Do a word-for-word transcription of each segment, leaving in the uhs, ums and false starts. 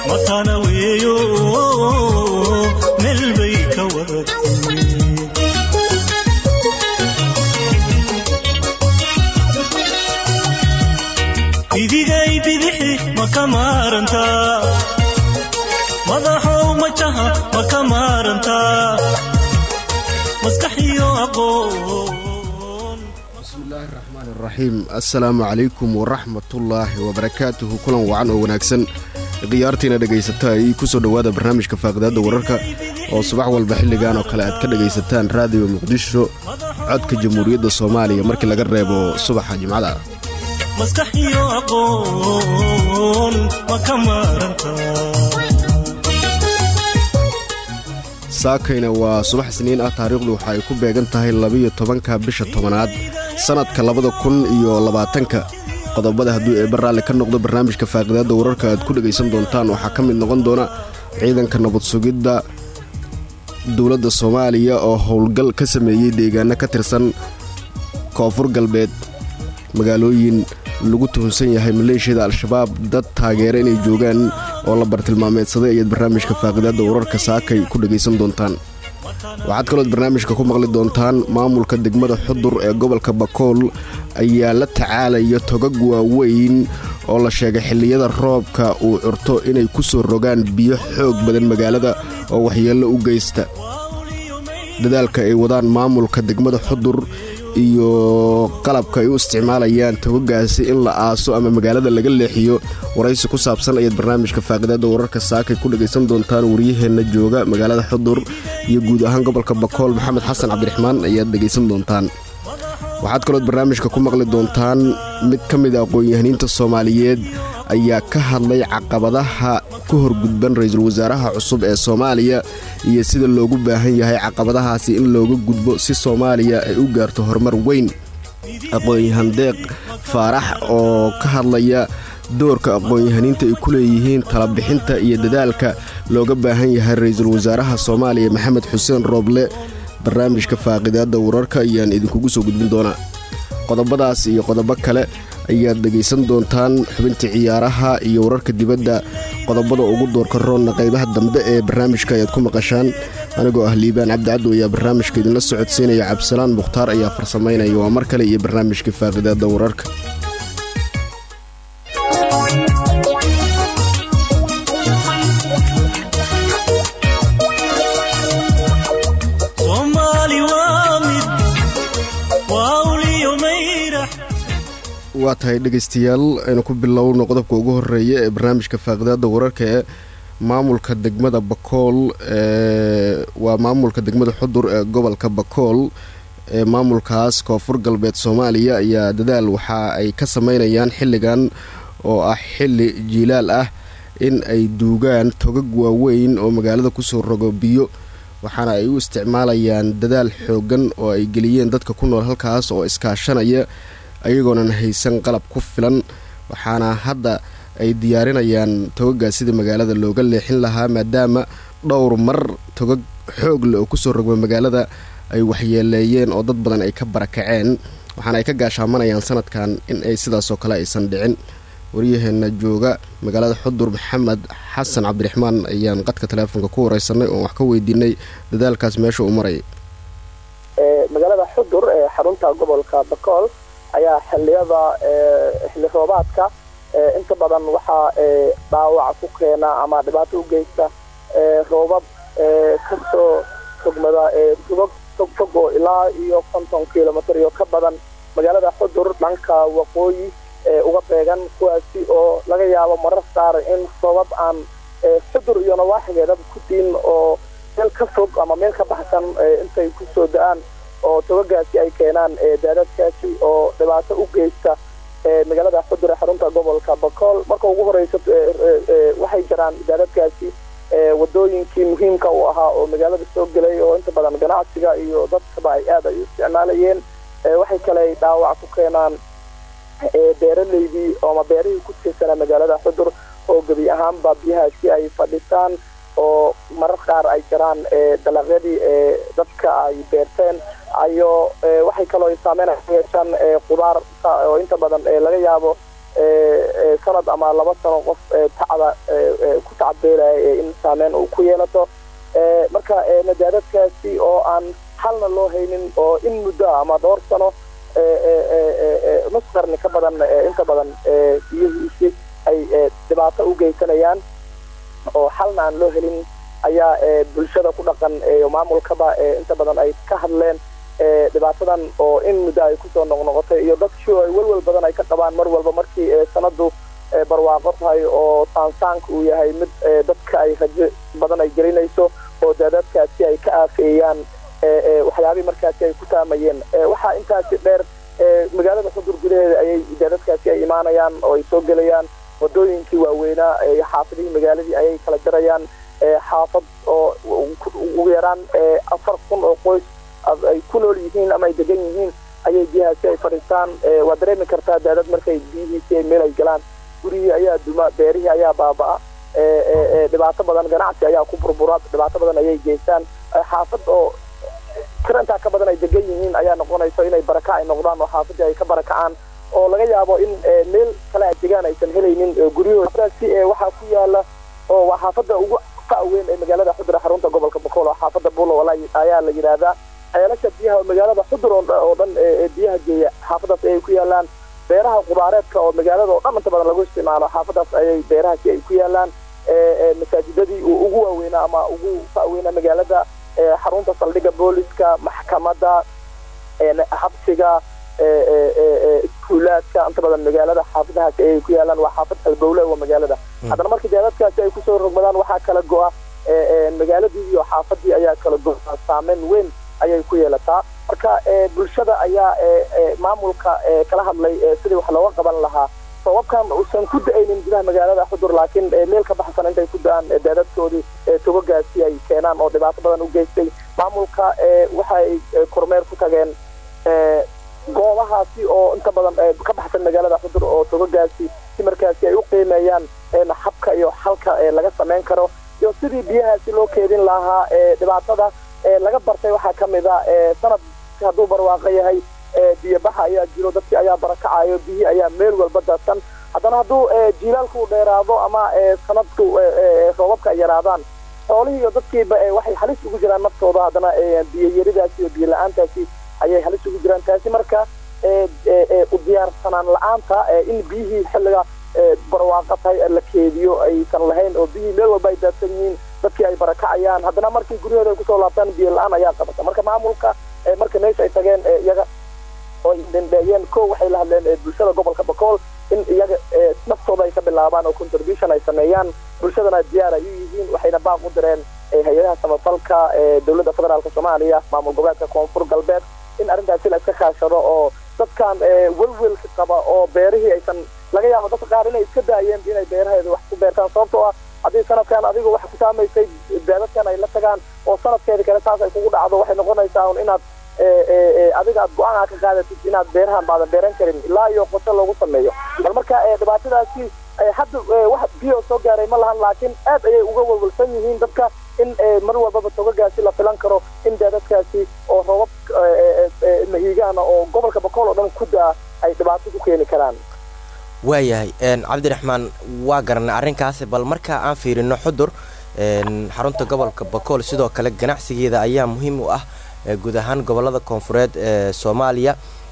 matana weeyo meel bay ka wadatay idigay bidixi makamaranta madaxow majaha makamaranta maskaxiyo aqoon. bismillaahi raxmaani raxiim. assalaamu calaykum waraxmatullaahi wabarakaatuhu. kulan wacan oo wanaagsan khiyaartiina dhegaysataa ay ku soo dhowaada barnaamijka faaqidaadda wararka oo subax walba xilligan oo kale aad ka dhegaysataan raadiyo muqdisho codka jamhuuriyadda soomaaliya markii laga reebo subaxa jimcada. maskaxiyo aqoon makamaranta saakayna waa subax isniin ah. taariikhdu waxa ay ku beegan tahay labiyo tobanka bisha tobanaad sanadka labada kun iyo labaatanka. qodobada hadduu eebba raalli ka noqdo barnaamijka faaqidaadda wararka aad ku dhegaysan doontaan waxaa ka mid noqon doona ciidanka nabad sugidda dowladda soomaaliya oo howlgal ka sameeyey deegaano ka tirsan koonfur galbeed, magaalooyin lagu tuhunsan yahay maleeshiyada al-shabaab dad taageera inay joogaan oo la bartilmaameedsaday ayaad barnaamijka faaqidaadda wararka saakay ku dhegaysan doontaan. waxaad kalood barnaamijka ku maqli doontaan maamulka degmada xudur ee gobolka bakool ayaa la tacaalaya togag waaweyn oo la sheegay xilliyada roobka uu curto inay ku soo rogaan biyo xoog badan magaalada oo waxyeello u geysta. dadaalka ay wadaan maamulka degmada xudur iyo qalabka ay u isticmaalayaan togagaasi in la aaso ama magaalada laga leexiyo, waraysi ku saabsan ayaad barnaamijka faaqidaadda wararka saakay ku dhegaysan doontaan. waryaheenna jooga magaalada xudur iyo guud ahaan gobolka bakool maxamed xasan cabdiraxmaan ayaad dhegaysan doontaan. waxaad kalood barnaamijka ku maqli doontaan mid ka mid a aqoon-yahaniinta soomaaliyeed ayaa ka hadlay caqabadaha ku horgudban ra-iisul wasaaraha cusub ee soomaaliya iyo sida loogu baahan yahay caqabadahaasi in looga gudbo si soomaaliya ay u gaarto horumar weyn. aqoon-yahan deeq faarax oo ka hadlaya doorka aqoon-yahaniinta ay ku leeyihiin talabixinta iyo dadaalka looga baahan yahay ra-iisul wasaaraha soomaaliya maxamed xuseen rooble. barnaamijka faaqidaadda wararka ayaan idinkugu soo gudbin doonaa. qodobadaas iyo qodobo kale ayaad dhegaysan doontaan. xubinta ciyaaraha iyo wararka dibadda qodobada ugu doorka roonna qaybaha dambe ee barnaamijka ayaad ku maqashaan. anigoo ah liibaan cabdicaddo ayaa barnaamijka idinla socodsiinaya. cabdisalaan mukhtaar ayaa farsamaynaya. waa mar kale iyo barnaamijka faaqidaadda wararka. waa tahay dhegaystayaal, aynu ku bilowno qodobka ugu horeeya ee barnaamijka faaqidaadda wararka ee maamulka degmada bakool. waa maamulka degmada xudur ee gobolka bakool ee maamulkaas koonfur galbeed soomaaliya ayaa dadaal waxa ay ka sameynayaan xilligan oo ah xilli jiilaal ah in ay duugaan togag waaweyn oo magaalada kusoo rogo biyo, waxaana ay u isticmaalayaan dadaal xoogan oo ay geliyeen dadka ku nool halkaas oo iskaashanaya ayagoonan haysan qalab ku filan. waxaana hadda ay diyaarinayaan togaggaas sida magaalada looga leexin lahaa maadaama dhowr mar togag xoog leh oo kusoo rogma magaalada ay waxyeeleeyeen oo dad badan ay ka barakaceen. waxaana ay ka gaashaamanayaan sanadkan in ay sidaasoo kale aysan dhicin. waryaheenna jooga magaalada xudur maxamed xasan cabdiraxmaan ayaan qadka taleefonka ku wareysanay oo wax ka weydiinay dadaalkaas meesha uu marayay. magaalada xudur ee xarunta gobolka bakool ayaa xilliyada xilli roobaadka inta badan waxaa dhaawac ku keena ama dhibaato u geysta roobab kasoo sogmada togag fogfog oo ilaa iyo konton kilomitr iyo ka badan magaalada xudur dhanka waqooyi uga beegan, kuwaasi oo laga yaabo marar qaar in roobab aan xudur iyo nawaaxigeedaba ku diin oo meel ka fog ama meel ka baxsan intay kusoo da-aan oo togagaasi ay keenaan daadadkaasi oo dhibaato u geysta magaalada xudur ee xarunta gobolka bakool. marka ugu horeysa waxay jiraan daadadkaasi wadooyinkii muhiimka u ahaa oo magaalada soo gelay oo inta badan ganacsiga iyo dadkaba ay aad ay u isticmaalayeen. waxay kale dhaawac ku keenaan beeraleydii ama beerihii ku tiirsanaa magaalada xudur oo gebi ahaanba biyahaasi ay fadhisaan oo marar qaar ay jiraan dalagyadii dadka ay beerteen ayo waxay kaloo saameyn yeeshaan qudaar oo inta badan laga yaabo sanad ama laba sano qof tacda ku tacbeelaya in saameyn uu ku yeelato marka daadadkaasi oo aan halna loo haynin oo in muddo ama dhowr sano masqarni ka badan inta badan biyihiisi ay dhibaato u geysanayaan oo halna aan loo helin ayaa bulshada ku dhaqan maamulkaba inta badan ay ka hadleen dhibaatadan oo in muddo ay kusoo noqnoqotay iyo dadkii ay walwal badan ay ka qabaan mar walba markii sanadu barwaaqo tahay oo saansaanka uu yahay mid dadka ay rajo badan ay gelinayso oo daadadkaasi ay ka aafeeyaan waxyaabihii markaasi ay ku taamayeen waxaa intaasi dheer magaalada xudur gudaheeda ayay daadadkaasi ay imaanayaan oo ay soo gelayaan wadooyinkii waaweynaa xaafadihii magaaladii ayay kala jarayaan xaafad oo ugu yaraan afar kun oo qoys ay ku nool yihiin ama ay degan yihiin ayay biyahaasi ay fadhiistaan waa dareemi kartaa daadad markay biyihiisi ay meel ay galaan gurihii ayaa duma beerihii ayaa baaba'a dhibaato badan ganacsi ayaa ku burbura dhibaato badan ayay geystaan xaafad oo karantaa ka badan ay degan yihiin ayaa noqonayso inay baraka ay noqdaan oo xaafadii ay ka barakacaan oo laga yaabo in meel kale ay degaan aysan helaynin guryahoodasi waxaa ku yaala oo waa xaafadda ugu faaweyn ee magaalada xudur xarunta gobolka boqol oo xaafadda buulo ayaa la yiraahdaa ceelasha biyaha magaalada xudur oo dhan ee biyaha geeya xaafadaas ayay ku yaalaan beeraha qubaareedka oo magaalada oo dhan inta badan lagu isticmaalo xaafadaas ayay beerahaasi ay ku yaalaan masaajidadii ugu waaweynaa ama ugu faaweynaa magaalada xarunta saldhigga booliska maxkamadda xabsiga iskuulaadka inta badan magaalada xaafadahaasi ayay ku yaalaan waa xaafad halbowle oo magaalada haddana markii daadadkaasi ay kusoo rogmadaan waxaa kala go-a magaaladii iyo xaafadii ayaa kala go-a saameyn weyn ayay ku yeelataa marka bulshada ayaa maamulka kala hadlay sidii wax looga qaban lahaa sababkan uusan ku da-aynin gudaha magaalada xudur laakiin meel ka baxsan intay ku da-aan daadadkoodii togagaasi ay keenaan oo dhibaato badan u geystay maamulka waxay kormeer ku tageen goobahaasi oo inta badan ka baxsan magaalada xudur oo togagaasi si markaasi ay u qiimeeyaan habka iyo xalka laga samayn karo iyo sidii biyahaasi loo keedin lahaa dhibaatada laga bartay waxaa ka mid a sanad hadduu barwaaqo yahay biyobaxa ayaa jiro dadkii ayaa barakacayo biyihii ayaa meel walba daadsan haddana hadduu jiilaalku u dheeraado ama sanadku roobabka ay yaraadaan xoolihii iyo dadkiiba waxay halis ugu jiraan naftooda haddana biyoyaridaasi iyo biyo la-aantaasi ayay halis ugu jiraan taasi marka u diyaarsanaan la-aanta in biyihii xilliga barwaaqo tahay la keediyo aysan lahayn oo biyihii meel walba ay daadsan yihiin dadkii ay barakacayaan haddana markii guryahooda ay kusoo laabtaan biyo la-aan ayaa qabata marka maamulka marka meesha ay tageen iyaga oo dendheeyeen ko waxay la hadleen bulshada gobolka boqol in iyaga naftooda ay ka bilaabaan oo contribution ay sameeyaan bulshadana diyaar ay u yihiin waxayna baaq u direen hay-adaha samafalka dowladda federaalka soomaaliya maamul goboleedka koonfur galbeed in arrintaasi la iska kaashado oo dadkan welwelka qaba oo beerihii aysan laga yaabo dadka qaar inay iska daayeen inay beeraheeda wax ku beertaan sababtoo ah haddii sanadkan adiga wax ku saamaysay daadadkan ay la tagaan oo sanadkeeda kale taas ay kugu dhacdo waxay noqonaysaa un inaad adiga aad go-aan ka qaadatid inaad beerahan baadan beeran karin ilaa iyo qoto loogu sameeyo bal marka dhibaatadaasi hadda wax biyo soo gaaray ma lahan laakiin aad ayay uga walwalsan yihiin dadka in mar walbaba togagaasi la filan karo in daadadkaasi oo roobab mahiigaana oo gobolka boqol oo dhan ku daa ay dhibaato ku keeni karaan waayahay cabdiraxmaan waa garanay arrinkaasi bal marka aan fiirino xudur xarunta gobolka boqol sidoo kale ganacsigeeda ayaa muhiim u ah guud ahaan gobolada koonfureed ee Soomaaliya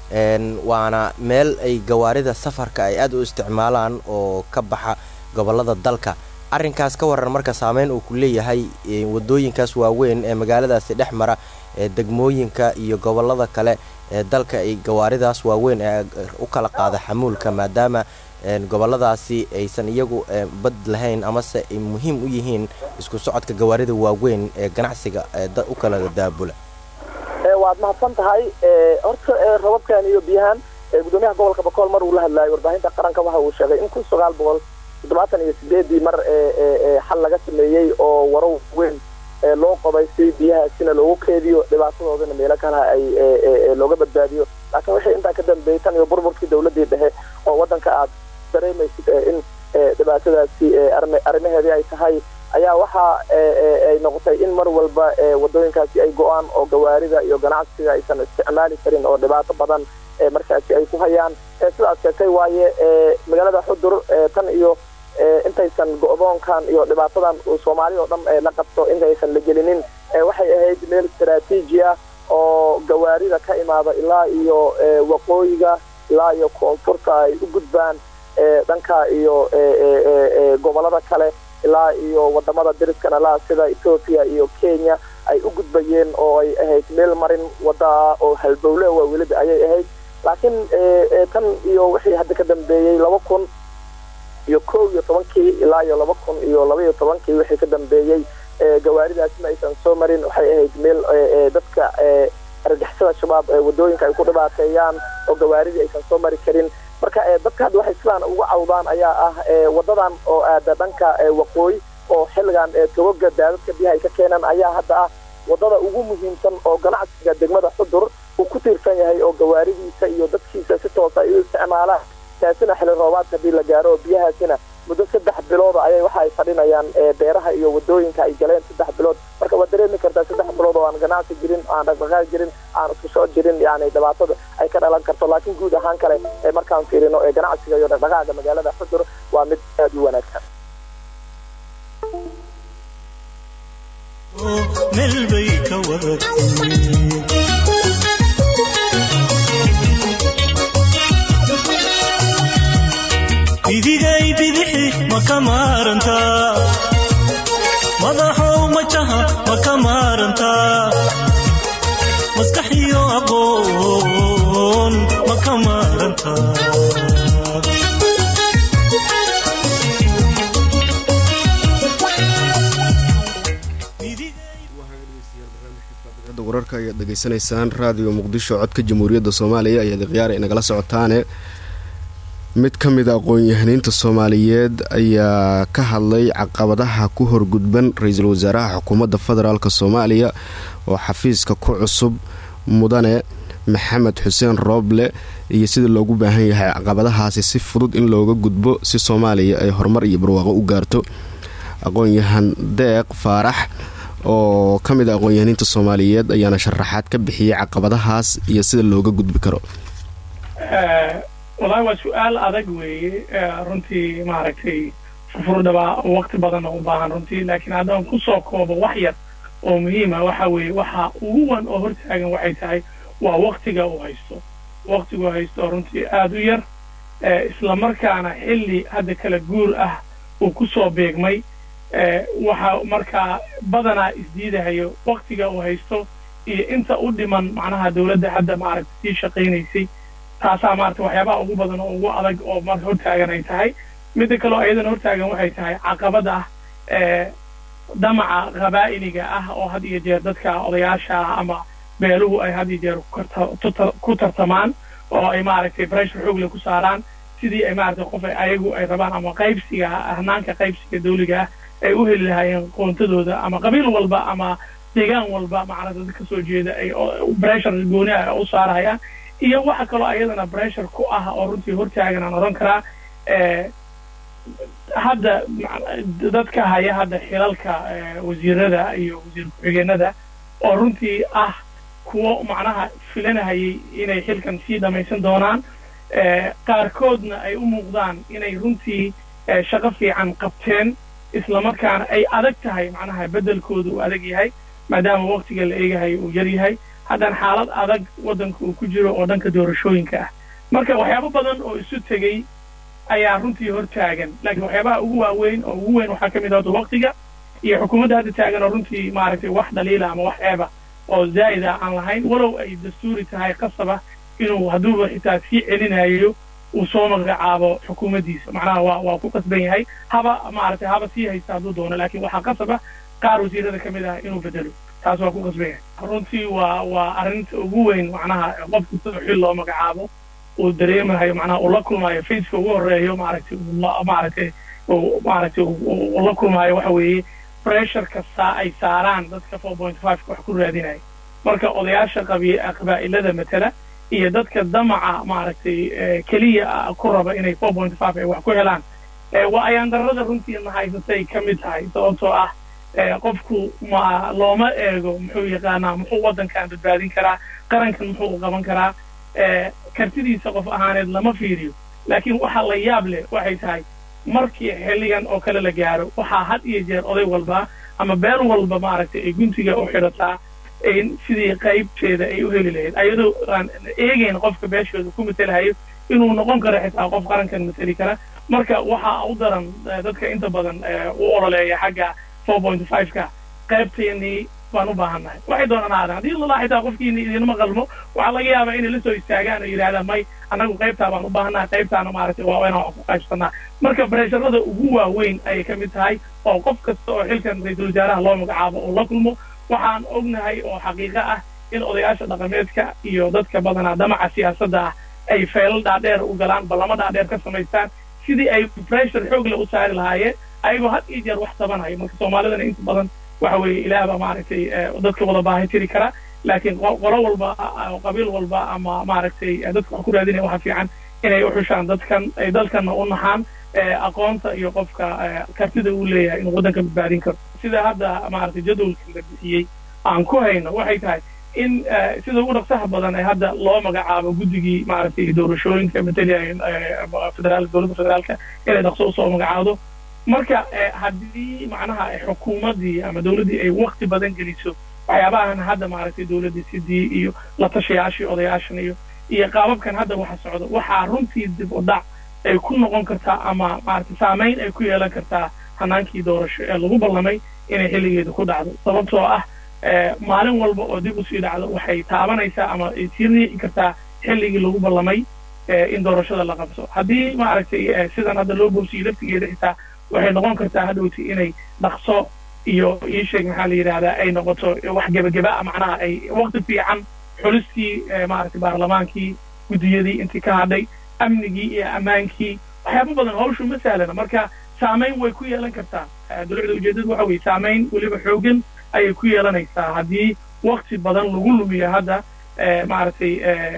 waana meel ay gawaarida safarka ay aad u isticmaalaan oo ka baxa gobolada dalka arrinkaas ka waran marka saameyn uu ku leeyahay wadooyinkaas waaweyn ee magaaladaasi dhex mara ee degmooyinka iyo gobolada kale ee dalka ay gawaaridaas waaweyn ee u kala qaada xamuulka maadaama goboladaasi aysan iyagu bad lahayn ama se ay muhiim u yihiin isku socodka gawaarida waaweyn ee ganacsiga u kala daabula waad mahadsan tahay horta robabkan iyo biyahan gudoomiyaha gobolka boqol mar uu la hadlaayay warbaahinta qaranka waxa uu sheegay in kun sagaal boqol toddobaatan iyo sideed mar xal laga sameeyay oo waro weyn loo qoday si biyahaasina loogu keediyo dhibaatadoodana meelo kale ay looga badbaadiyo laakiin wixii intaa ka dambeeyay tan iyo burburkii dowladii dhexe oo wadanka aad dareemaysid in dhibaatadaasi arrimaheedii ay tahay ayaa waxa ay noqotay in mar walba wadooyinkaasi ay go'aan oo gawaarida iyo ganacsiga aysan isticmaali karin oo dhibaato badan markaasi ay ku hayaan sidaas sheegtay waaye magaalada Xudur tan iyo intaysan go'doonkan iyo dhibaatadan Soomaaliya oo dhan la qabto intaysan la gelinin waxay ahayd meel istiraatiiji ah oo gawaarida ka imaada ilaa iyo waqooyiga ilaa iyo koonfurta ay u gudbaan dhanka iyo gobolada kale ilaa iyo wadamada dariskana la sida Ethiopia iyo Kenya ay u gudbayeen oo ay ahayd meel marin wada oo halbowle oo waliba ayay ahayd laakiin tan iyo wixii hadda ka dambeeyay laba kun iyo kow iyo tobankii ilaa iyo laba kun iyo laba iyo tobankii wixii ka dambeeyay gawaaridaas ma aysan soo marin waxay ahayd meel dadka argagixisada shabaab wadooyinka ay ku dhibaateeyaan oo gawaarida aysan soo mari karin marka dadka hadda waxay sidaan ugu cawdaan ayaa ah wadadan oo aada dhanka waqooyi oo xilligan togoga daadadka biyaha ay ka keenan ayaa hadda ah wadada ugu muhiimsan oo ganacsiga degmada Xudur uu ku tiirsan yahay oo gawaaridiisa iyo dadkiisa si toos ah u isticmaalaan taasina xilli roobaadka bii la gaaro biyahaasina muddo saddex bilood ayay waxa ay fadhinayaan beeraha iyo wadooyinka ay galeen saddex bilood marka waa dareemi kartaa saddex bilood oo aan ganacsi jirin aan dhaqdhaqaaq jirin aan isku soo jirin yani dhibaatada ay ka dhalan karto laakiin guud ahaan kale markaan fiirino ee ganacsiga iyo dhaqdhaqaaqa magaalada Xudur waa mid aad u wanaagsan meel bay ka wadatay idigay bidixi ma ka maarantaa madaxow majaha ma ka maarantaa maskax iyo aqoon ma ka maarantaa wararka ayaad dhageysanaysaan raadiyo muqdisho codka jamhuuriyadda soomaaliya ayaad khiyaar inagala socotaane mid ka mid a aqoon-yahaniinta soomaaliyeed ayaa ka hadlay caqabadaha ku horgudban ra-iisul wasaaraha xukuumadda federaalk soomaaliya oo xafiiska ku cusub mudane maxamed xuseen rooble iyo sida loogu baahan yahay caqabadahaasi si fudud in looga gudbo si soomaaliya ay horumar iyo barwaaqo u gaarto aqoon-yahan deeq faarax oo ka mid a aqoon-yahaniinta soomaaliyeed ayaana sharaxaad ka bixiyay caqabadahaas iyo sida looga gudbi karo walahi waa su-aal adag weeye runtii maaragtay furfurdhaba waqti badan oo u baahan runtii laakiin haddaan kusoo koobo wax yar oo muhiima waxa weeye waxa ugu wan oo hortaagan waxay tahay waa waqtiga uu haysto waqtigu haysto runtii aada u yar islamarkaana xilli hadda kala guur ah uu kusoo beegmay waxa markaa badanaa isdiidahayo waqtiga uu haysto iyo inta u dhiman macnaha dawladda hadda maaragtay sii shaqaynaysay taasaa maarata waxyaabaha ugu badan oo ugu adag oo marka hortaagan ay tahay midda kaleo ayadana hortaagan waxay tahay caqabad ah damaca qabaa'iliga ah oo had iyo jeer dadka odayaasha ah ama beeluhu ay had iyo jeer ku tartamaan oo ay maaragtay pressure xoogle ku saaraan sidii ay maaragtay qof ayagu ay rabaan ama qaybsiga ahnaanka qaybsiga dawliga ah ay u heli lahaayeen qoontadooda ama qabiil walba ama deegaan walba macnaa dad ka soo jeeda ay pressure gooni ah u saarayaan iyo waxa kaloo ayadana pressure ku ah oo runtii hortaagan aan oran karaa hadda dadka haya hadda xilalka wasiirada iyo wasiir ku-xigeenada oo runtii ah kuwo macnaha filanahayay inay xilkan sii dhamaysan doonaan qaarkoodna ay u muuqdaan inay runtii shaqo fiican qabteen islamarkaana ay adag tahay macnaha beddelkooda uu adag yahay maadaama waqtiga la eegahay uu yar yahay haddana xaalad adag waddanka uu ku jiro oo dhanka doorashooyinka ah marka waxyaabo badan oo isu tegey ayaa runtii hortaagan laakiin waxyaabaha ugu waaweyn oo ugu weyn waxaa ka mid ah waqtiga iyo xukuumadda hadda taagan oo runtii maaragtay wax dhaliila ama wax ceeba oo zaa'ida aan lahayn walow ay dastuuri tahay qasaba inuu hadduuba xitaa sii celinayo uu soo magacaabo xukuumaddiisa macnaha waa waa ku qasban yahay haba maaragtay haba sii haysta hadduu doono laakiin waxaa qasaba qaar wasiirada ka mid ah inuu bedelo taas waa ku qasban yahay runtii waa waa arrinta ugu weyn macnaha qofku sida xil loo magacaabo uu dareemayo macnaha uu la kulmaayo faceka ugu horeeyo maaragtay maaragtay uu maaragtay uu la kulmaayo waxa weeye pressure kasta ay saaraan dadka four point five wax ku raadinaya marka odayaasha qabaa'ilada matala iyo dadka damaca maaragtay keliya ku raba inay four point five ay wax ku helaan waa ayaan darrada runtiina haysatay ka mid tahay sababtoo ah qofku ma looma eego muxuu yaqaanaa muxuu waddankan badbaadin karaa qarankan muxuu u qaban karaa kartidiisa qof ahaaneed lama fiiriyo laakiin waxa la yaab leh waxay tahay markii xilligan oo kale la gaaro waxaa had iyo jeer oday walba ama beel walba maaragtay ay guntiga u xidhataa sidii qaybteeda ay u heli lahayd ayadoo aan eegayn qofka beeshooda ku matelahayo inuu noqon karo xitaa qof qarankan mateli kara marka waxaa u daran dadka inta badan u ololeeya xagga four point five ka qaybteennii baan u baahannahay waxay doonaan aadan haddii lalaa xitaa qofkiina idinma qalmo waxaa laga yaabaa inay la soo istaagaan oo yidhahdaan may annagu qaybtaa baan u baahannahay qaybtaana maaragtay waa inaan wax ku qaybsanaa marka bareesharada ugu waaweyn ayay ka mid tahay oo qof kasta oo xilkan ra-iisul wasaaraha loo magacaabo oo la kulmo waxaan ognahay oo xaqiiqo ah in odayaasha dhaqameedka iyo dadka badanaa damaca siyaasadda ah ay feelal dhaadheer u galaan ballamo dhaadheer ka samaystaan sidii ay pressure xoog leh u saari lahaayeen ayagoo had iyo jeer wax tabanayo marka soomaalidana inta badan waxa weeye ilaah baa maaragtay dadka wada baahi tiri kara laakiin qolo walba qabiil walba ama maaragtay dadka wax ku raadinaya waxa fiican inay u xushaan dadkan ay dalkanna u naxaan aqoonta iyo qofka kartida uu leeyahay inuu waddanka badbaadin karo sida hadda maaragtay jadwalka la bixiyey aan ku hayno waxay tahay in sida ugu dhaqsaha badan ee hadda loo magacaabo guddigii maaragtay doorashooyinka mataliya federaal dowladda federaalka inay dhaqso usoo magacaado marka haddii macnaha xukuumaddii ama dowladdii ay waqti badan geliso waxyaabahan hadda maaragtay dowladdii sidii iyo la tashayaashii odayaashan iyo iyo qaababkan hadda waxa socdo waxaa runtii dib u dhac ay ku noqon kartaa ama maaragtay saamayn ay ku yeelan kartaa hanaankii doorasho ee lagu ballamay inay xilligeeda ku dhacdo sababtoo ah maalin walba oo dib usii dhacdo waxay taabanaysaa ama ay sii riixi kartaa xilligii lagu ballamay in doorashada la qabso haddii maaragtay sidan hadda loo boosiyey laftigeeda xitaa waxay noqon kartaa hadhowti inay dhaqso iyo ii sheeg maxaa la yidhaahdaa ay noqoto wax gebageba macnaha ay waqti fiican xulistii maaragtay baarlamaankii guddiyadii intii ka hadhay amnigii iyo ammaankii waxyaaba badan hawshu ma sahlana marka saamayn way ku yeelan kartaa dowladda ujeedadu waxa weeye saamayn weliba xoogan ayay ku yeelanaysaa haddii waqti badan lagu lumiyo hadda maaragtay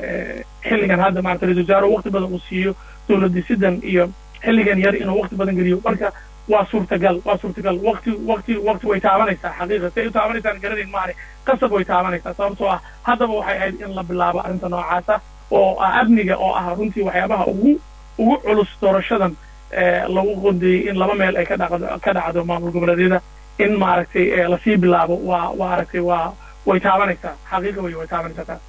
xilligan hadda maaragtay ra-iisul wasaare waqti badan uu siiyo dowladisidan iyo xilligan yar inuu waqti badan geliyo marka waa suurtagal waa suurtagal waqti waqti waqti way taabanaysaa xaqiiqa si ay u taabanaysaan garanayn maane qasab way taabanaysaa sababtoo ah haddaba waxay ahayd in la bilaabo arrinta noocaasa oo ah amniga oo ah runtii waxyaabaha ugu ugu culus doorashadan lagu qondeeyey in laba meel ay ka dhacdo ka dhacdo maamul goboleedyada in maaragtay lasii bilaabo waa waa aragtay waa way taabanaysaa xaqiiqa way way taabanaysaa taas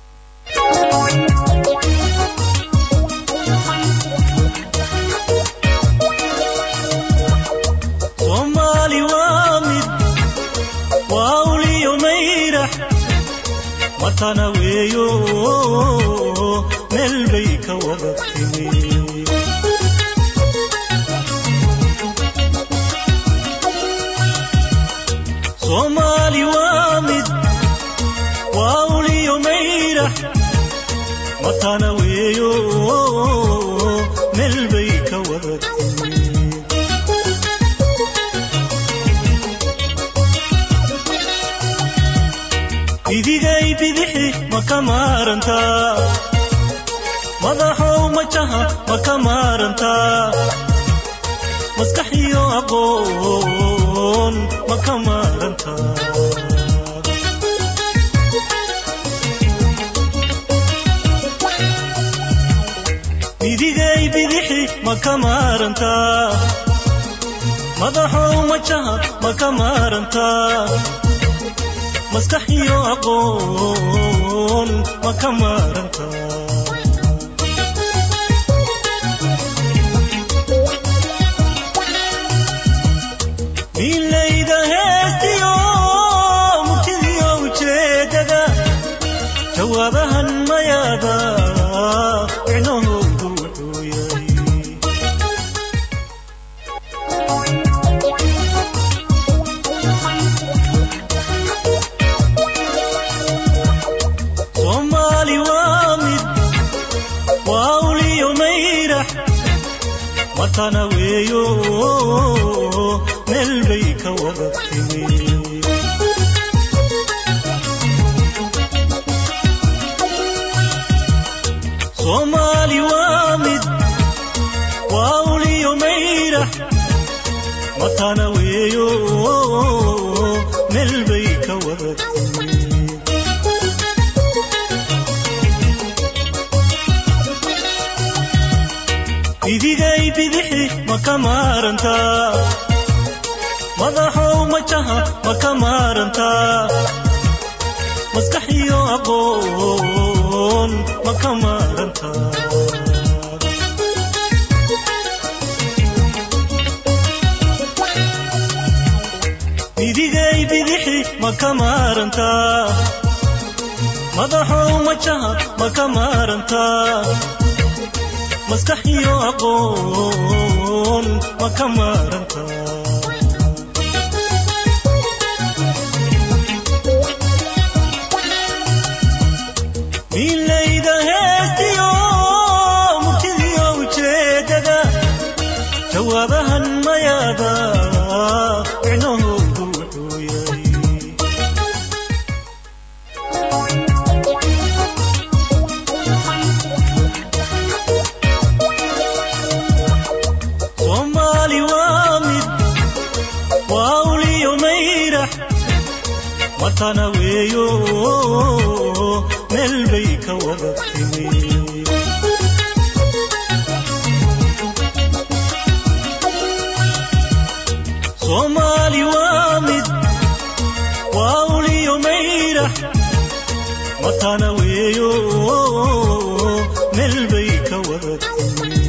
Somali waa mid waa uliyo mayrax matana weeyo meel bay ka wada timi Somali waa mid waa uliyo mayrax matana weeyo meel bay ka wada timi idigay bidixi makamaranta madaxow majaha makamaranta maskaxiyo aqoon makamaranta idigay bidixi makamaranta madaxow majaha makamaranta maskaxiyo aqoon makamaranta milayda heestiyo murtidiyo ujeedada jawaabahan mayaada micnahoodu wuxuu yahay matana weeyo meel bay ka wada timi Somali waa mid waa uliyo mayrax meel bay ka wada timid idigay bidixi ma ka maarantaa madaxow majaha ma ka maarantaa maskax iyo aqoon ma ka maarantaa idigay bidixi ma ka maarantaa madaxow majaha ma ka maarantaa maskax iyo aqoon ma ka maarantaa milayda heestiyo murtidiyo ujeedada jawaabahan mayaada micnahoodu wuxuu yahay Somali waa mid waa uliyo mayrax matana weeyo meel bay ka wada timid Somali waa mid waa uliyo mayrax matana weeyo meel bay ka wada timid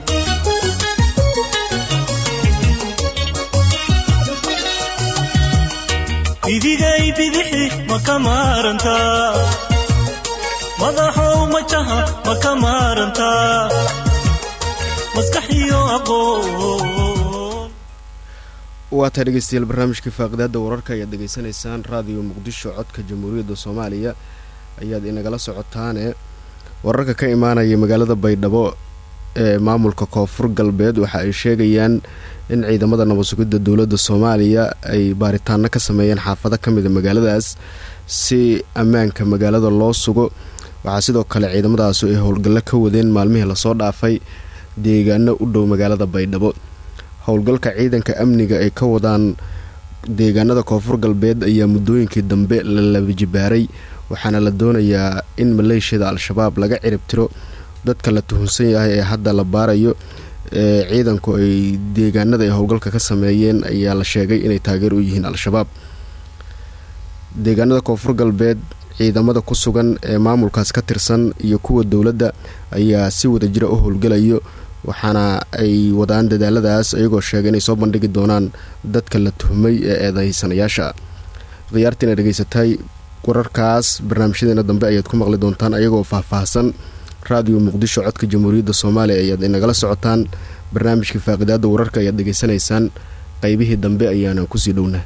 idigay bidixi ma ka maarantaa madaxow majaha ma ka maarantaa maskax iyo aqoon waa tahay dhegeystayaal barnaamijka faaqidaada wararka ayaad degeysanaysaan raadiyo muqdisho codka jamhuuriyadda soomaaliya ayaad inagala socotaane wararka ka imaanaya magaalada baydhabo ee maamulka koonfur galbeed waxa ay sheegayaan in ciidamada nabad sugidda dowladda soomaaliya ay baaritaano ka sameeyeen xaafado ka mida magaaladaas si ammaanka magaalada loo sugo waxaa sidoo kale ciidamadaasi ay howlgallo ka wadeen maalmihii lasoo dhaafay deegaano u dhow magaalada baydhabo howlgalka ciidanka amniga ay ka wadaan deegaanada koonfur galbeed ayaa muddooyinkii dambe la labajibaaray waxaana la doonayaa in maleeshiyada al-shabaab laga ciribtiro dadka la tuhunsan yahay ee hadda la baarayo ee ciidanku ay deegaanada ay howlgalka ka sameeyeen ayaa la sheegay inay taageer u yihiin al-shabaab deegaanada koonfur galbeed ciidamada ku sugan ee maamulkaas ka tirsan iyo kuwa dowladda ayaa si wada jira u howlgalayo waxaana ay wadaan dadaaladaas iyagoo sheegay inay soo bandhigi doonaan dadka la tuhmay ee eedaysanayaasha khiyaartiina dhegeysatay wararkaas barnaamijyadeena dambe ayaad ku maqli doontaan ayagoo faahfaahsan raadiyo muqdisho codka jamhuuriyadda soomaaliya ayaad inagala socotaan barnaamijka faaqidaada wararka ayaad dhegeysanaysaan qaybihii dambe ayaana kusii dhowna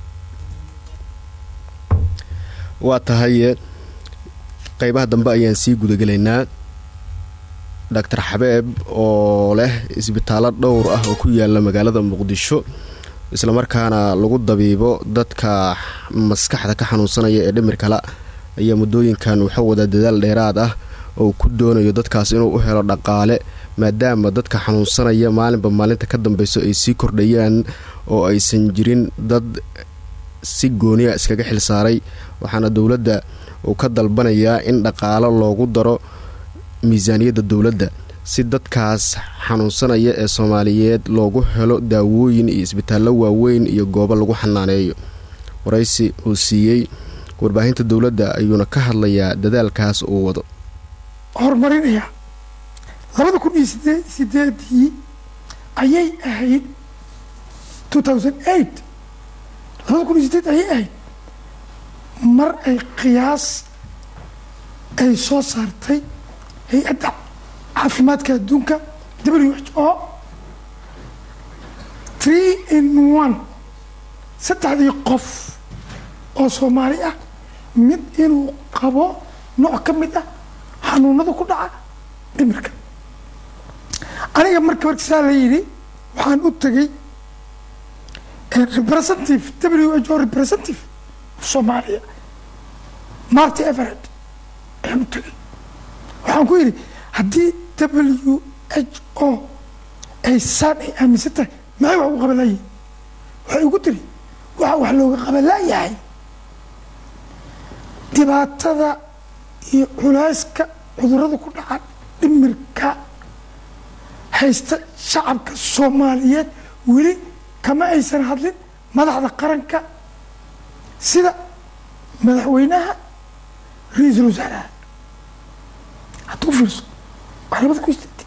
waa tahay qaybaha dambe ayaan sii gudagelaynaa doctor xabeeb oo leh isbitaallo dhowr ah oo ku yaala magaalada muqdisho islamarkaana lagu dabiibo dadka maskaxda ka xanuunsanaya ee dhimirkala ayaa muddooyinkan wuxuu wadaa dadaal dheeraad ah oo ku doonayo dadkaas inuu u helo dhaqaale maadaama dadka xanuunsanaya maalinba maalinta ka dambeyso ay sii kordhayaan oo aysan jirin dad si gooniya iskaga xilsaaray waxaana dowladda uu ka dalbanayaa in dhaqaalo loogu daro miisaaniyadda dowladda si dadkaas xanuunsanaya ee soomaaliyeed loogu helo daawooyin iyo isbitaallo waaweyn iyo goobo lagu xanaaneeyo waraysi uu siiyey warbaahinta dowladda ayuuna ka hadlayaa dadaalkaas uu wado horumarinaya labada kun iyo sideed sideedii ayay ahayd two thousand eight labada kun iyo sideed ayay ahayd mar ay qiyaas ay soo saartay hay-adda caafimaadka adduunka w h o three in one saddexdii qof oo soomaali ah mid inuu qabo nooc ka mid ah xanuunada ku dhaca dhimirka aniga marka markisaa la yidhi waxaan u tegay representative w h o representative soomaaliya marty everett ayaan u tegay waxaan ku yidhi haddii w h o ay saan ay aaminsan tahay maxay wax u qaban layihin waxay ugu tiri waxa wax looga qaban laayahay dhibaatada iyo culayska cudurrada ku dhaca dhimirka haysta shacabka soomaaliyeed weli kama aysan hadlin madaxda qaranka sida madaxweynaha ra-iisul wasaaraha hadduu fiirso wax labada ku istagtay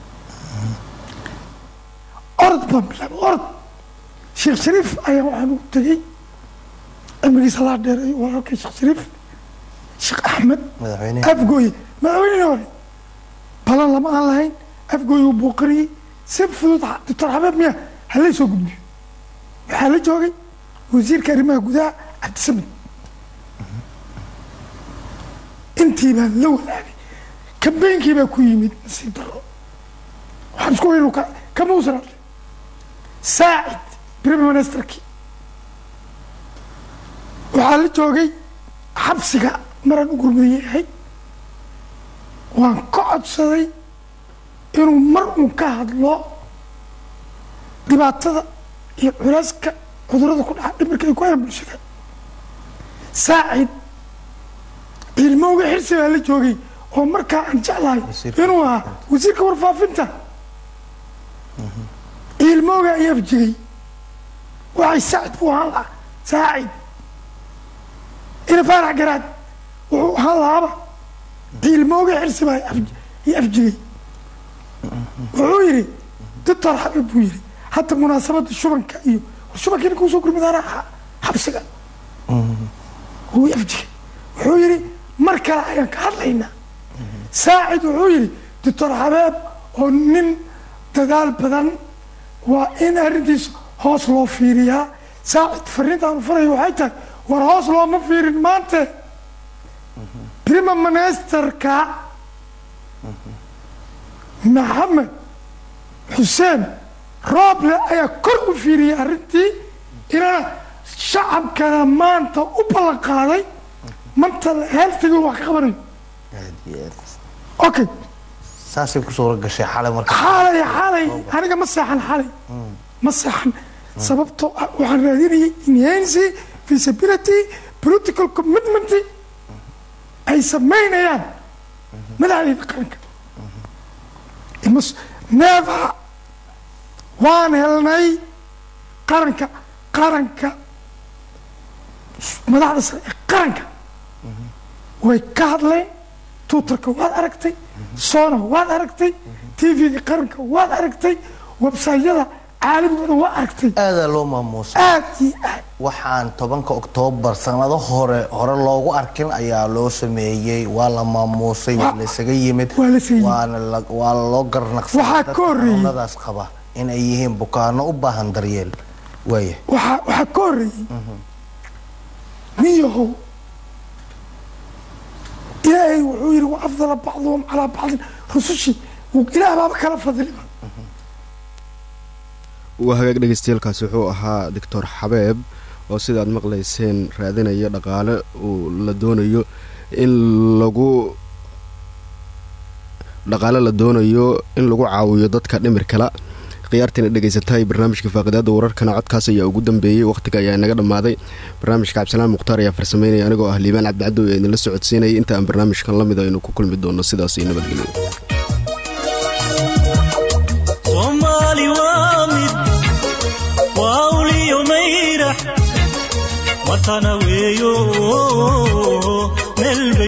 orod baan bilaabay orod sheekh shariif ayaa waxaan ugu tegey cimrigiisa laa dheereeyo walaalkay sheekh shariif sheekh axmed afgooye madaxweynihii hore balan lama aan lahayn afgooye uu booqariyey si fudud doctor xabeeb miya halay soo gudbiyo waxaa la joogay wasiirka arrimaha gudaha cabdisamed intii baan la wadaagay kambeynkii baa ku yimid nasiib daro waxaan isku weynu kama usan hadlin saacid prime ministerkii waxaa la joogay xabsiga maraan u gurmadayay ahayd waan ka codsaday inuu mar uun ka hadlo dhibaatada iyo culeyska cudurrada ku dhaca dhimirka ay ku hayaan bulshada saacid ilmowga xirsi baa la joogay oo markaa aan jeclahay inuu ahaa wasiirka warfaafinta ilmowga ayaa afjigay waxay saacid buu ahaan lahaa saacid ina faarax garaad wuxuu ahaan lahaaba ilmowga xirsi baa iyo afjigay wuxuu yidhi doctor xabib buu yidhi hadda munaasabadda shubanka iyo shubanka ninka usoo gurmidaana xabsiga wuu afjigay wuxuu yidhi mar kale ayaan ka hadlaynaa saacid wuxuu yidhi doctor xabeeb oo nin dadaal badan waa in arrintiisa hoos loo fiiriyaa saacid fariintaanu farayo waxay tahay war hoos looma fiirin maante prime ministerka maxamed xuseen rooble ayaa kor u fiiriyay arrintii inana shacabkana maanta u ballan qaaday mental healthiga wax ka qabanayo okay saasay ku soo gashay xalay marka xalay xalay aniga ma seexan xalay ma seexan sababtoo ah waxaan raadinayay enhancing feasibility political commitment ay samaynayaan madaxdayda qaranka imas neeva waan helnay qaranka qaranka madaxda sare ee qaranka way ka hadleen twitterka waad aragtay sona waad aragtay t v-ga qaranka waad aragtay websaytyada caalamigooda waa aragtay aadaa loo maamuusay aad iyo aad waxaan tobanka oktoobar sanado hore hore loogu arkin ayaa loo sameeyey waa la maamuusay waa laysaga yimid waana waa loo garnaqsay waxaa ka horreeyey daas qaba in ay yihiin bukaano u baahan daryeel waaya waxaa waxaa ka horreeyey niyahow ilaahay wuxuu yidhi wa afdala bacduhum calaa bacdin rusushii ilaah baaba kala fadliba waa hagaag dhegeystayaelkaasi wuxuu ahaa doctor xabeeb oo sidaad maqlayseen raadinaya dhaqaale uu la doonayo in lagu dhaqaale la doonayo in lagu caawiyo dadka dhimirkala khiyaartiina dhegaysatahay barnaamijka faaqidaada wararkana codkaas ayaa ugu dambeeyey wakhtiga ayaa inaga dhammaaday barnaamijka cabdisalaan mukhtaar ayaa farsameynaya anigoo ah liibaan cabdicaddow ee idinla socodsiinaya inta aan barnaamijkan la mid aynu ku kulmi doono sidaas iyo nabadgelyo soomaali waa mid waa uliyo mayrax watana weeyo meel